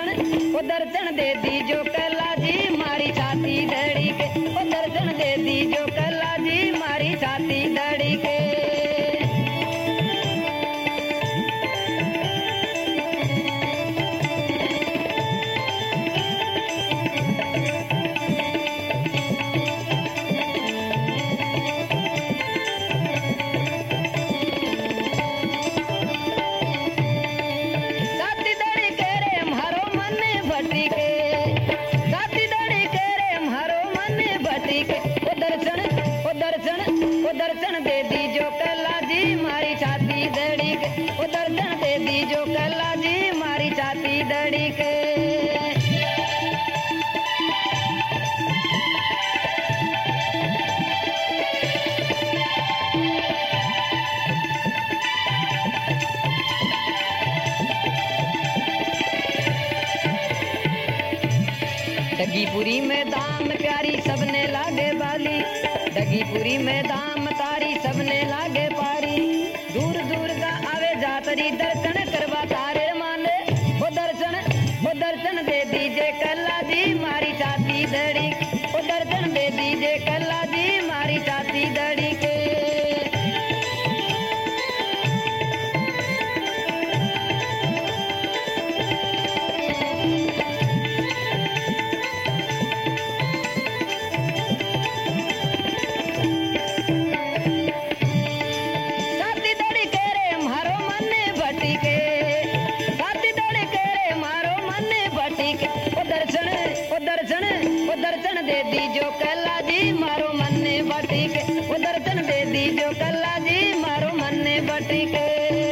ओ दर्शन दे दीजो कला जी मारी छाती धड़ी के, ओ दर्शन दे दीजो कला जी मारी छाती धड़ी के। दर्शन दे दीजो कला जी मारी छाती धड़ी के, ओ दर्शन दे दीजो कला जी मारी छाती धड़ी के। डगीपुरी में दाम प्यारी सबने लागे बाली, डगीपुरी में दाम तारी सबने लागे पारी। दूर दूर का आवे जातरी दर्शन करवा तारे माने, वो दर्शन दे दीजे कला जी मारी छाती धड़ी, वो दर्शन दे दीजे कला जी मारी छाती धड़ी के। दर्शन दे दीजो कला जी मारो मन्ने बटी के, वो दर्शन दे दीजो कला जी मारो मन्ने बटी के।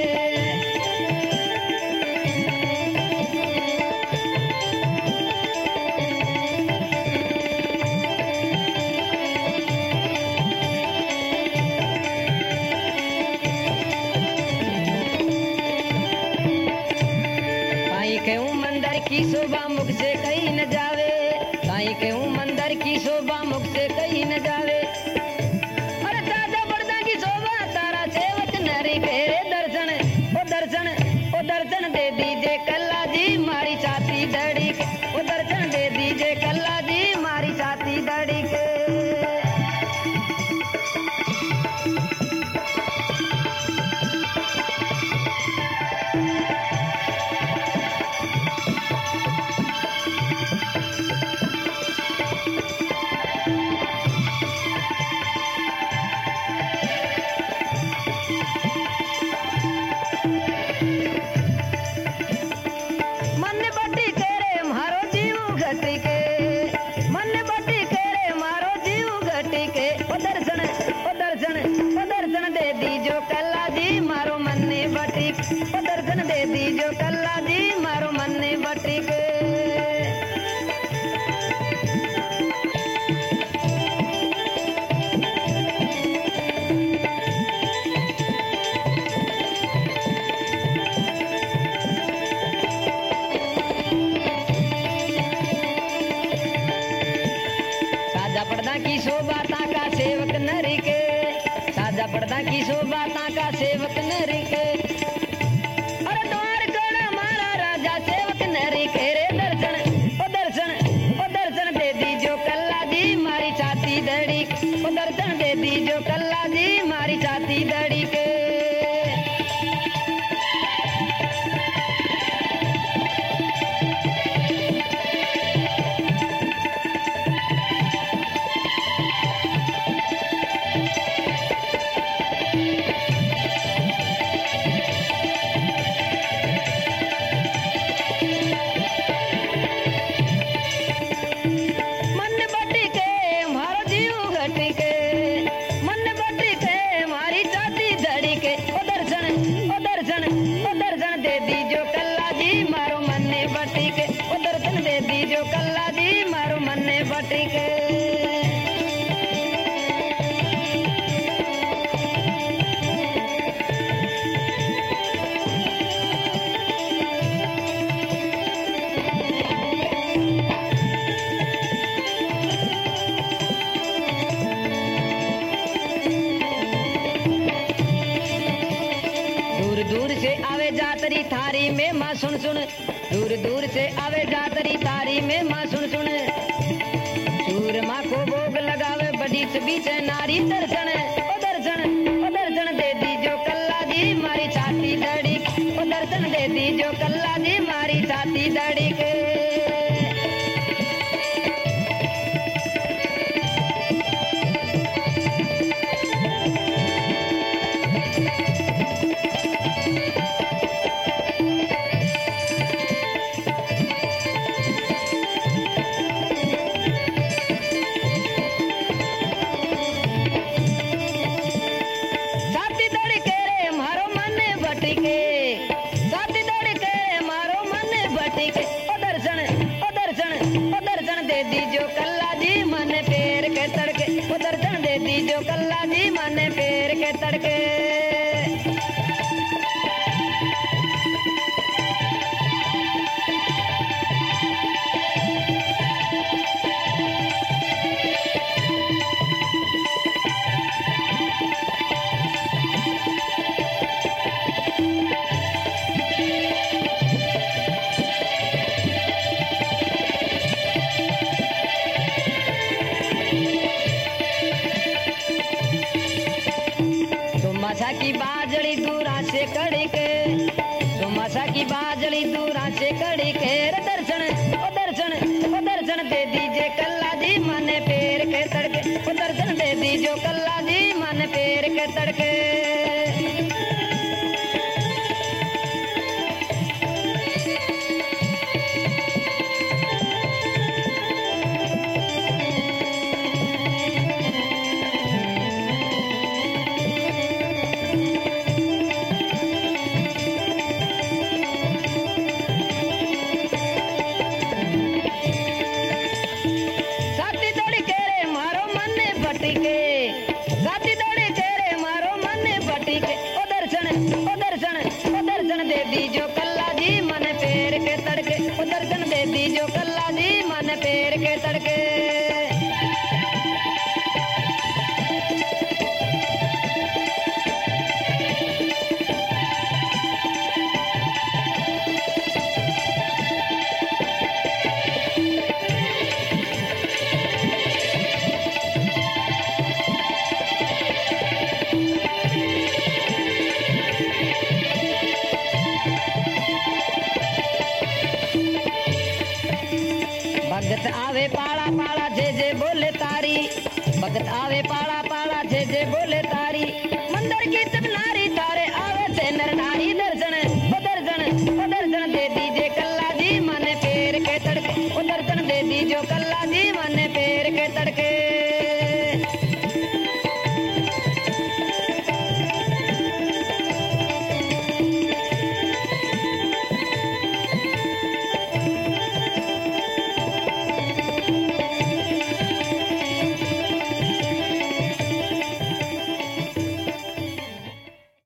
साईं कहूँ मंदिर की शोभा मुख से कहीं न जावे, साईं कहूँ मंदिर की शोभा मुख से कहीं न जावे। अरे ताजा पर्दा की शोभा तारा सेवक नरी घेरे दर्शन, ओ दर्शन दे दीजे कला जी मारी छाती धड़ी के, ओ दर्शन दे दीजे कला जी मारी छाती धड़ी के। दर्शन दे दीजो कला जी मारो मन्ने बटी, ओ दर्शन दे दीजो कला जी मारो मन्ने बटी के। साजा पर्दा की शोभा ताका सेवक नरी के, साजा पर्दा की शोभा ताका सेवक नरी के। अरे द्वार कोड़ा मारा राजा सेवक नरी के रे दर्शन, ओ दर्शन दे दीजो कला जी मारी छाती धड़ी, ओ दर्शन दे दीजो कला जी मारी छाती धड़ी के। से आवे जातरी तारी में माँ सुन सुन सूरमा को भोग लगावे बड़ी बीच नारी दर्शन ओ दर्शन ओ दर्शन दे दी जो कल्ला जी मारी छाती दड़ी ओ दर्शन दे दी जो कल्ला जी मारी छाती दड़ी के जो कल्ला जी मन पैर के तड़के वो दर्शन दे दी जो कल्ला जी मन पैर के तड़के सुमासा की बाजड़ी दूरा से कड़ी के सुमासा की बाजड़ी दूरा से कड़ी के दर्शन ओ दर्शन ओ दर्शन दे दीजिए कल्ला जी मन पैर के तड़के ओ दर्शन दे दीजिए कल्ला जी मन पैर के तड़के दे दी जो कल्ला जी मन पैर के तड़के ओ दर्शन दे दी जो कल्ला जी मन पैर के तड़के भगत आवे पाड़ा पाड़ा जे जे बोले तारी भगत आवे पाड़ा